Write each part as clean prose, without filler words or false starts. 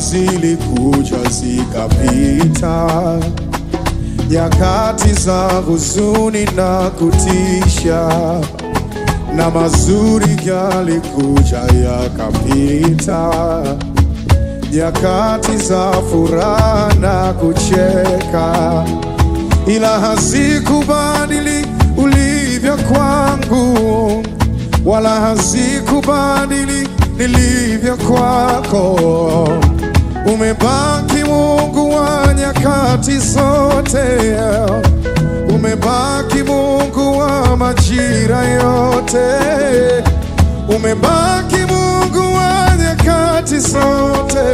zilikuja zikapita, nyakati za huzuni na kutisha, na mazuri yalikuja yakapita, nyakati za furaha na kucheka, ila hazikubadili ulivyo kwangu, wala hazikubadili nilivyo kwako. Umebaki Mungu wa nyakati zote, umebaki Mungu wa majira yote, umebaki Mungu wa nyakati zote,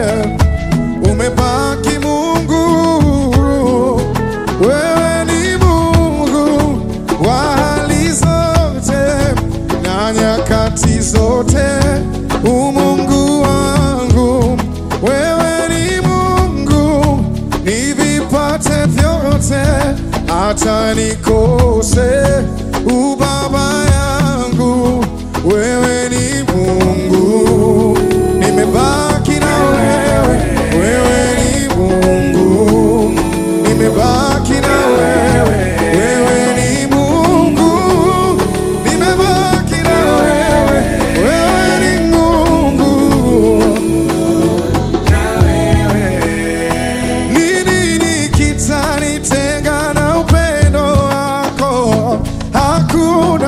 umebaki Mungu. Wewe ni Mungu wa hali zote na nyakati zote, umungu wangu. Wewe ni Mungu nivipate vyote, hata nikose ubaba yangu. Wewe ni Mungu, nimebaki na wewe. Wewe ni Mungu, nimebaki na wewe. Wewe ni Mungu, nimebaki na wewe. Wewe ni Mungu na wewe. Nini kitanitenga na upendo wako? Hakuna,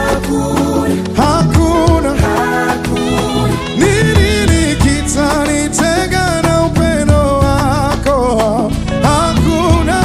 hakuna. Nini kitanitenga na upendo wako? Hakuna,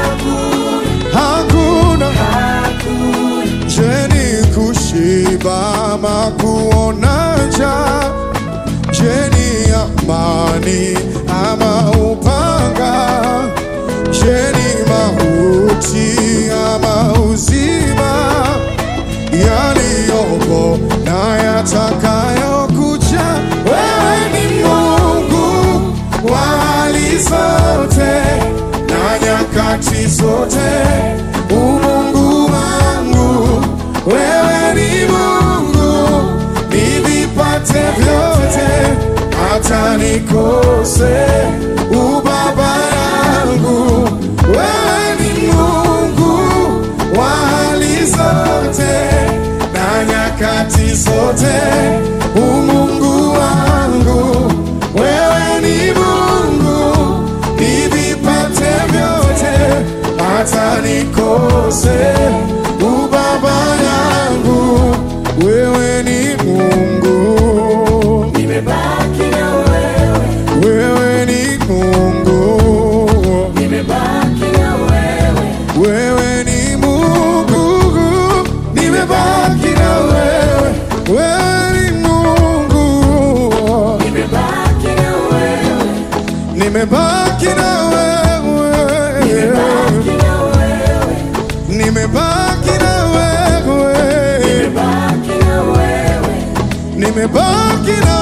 hakuna. Je, ni kushiba ama kuona njaa? Je, ni amani ama upanga? Je, ni mauti ama uzima? Yaliyopo na yatakayokuja. Wewe ni Mungu wa hali zote na nyakati zote, umungu wangu. Wewe ni Mungu nivipate vyote, hata nikose ubaba yangu. Wewe ni Mungu wa hali zote na nyakati zote, umungu wangu. Wewe ni Mungu nivipate vyote, hata nikose ubaba yangu. Wewe ni Mungu, nimebaki na wewe. Wewe ni Mungu, nimebaki na wewe. Wewe ni Mungu, nimebaki na wewe. Wewe ni Mungu, nimebaki na wewe. Nimebaki na wewe. Nimebaki na wewe. Nimebaki na wewe. Nimebaki na wewe. Nimebaki na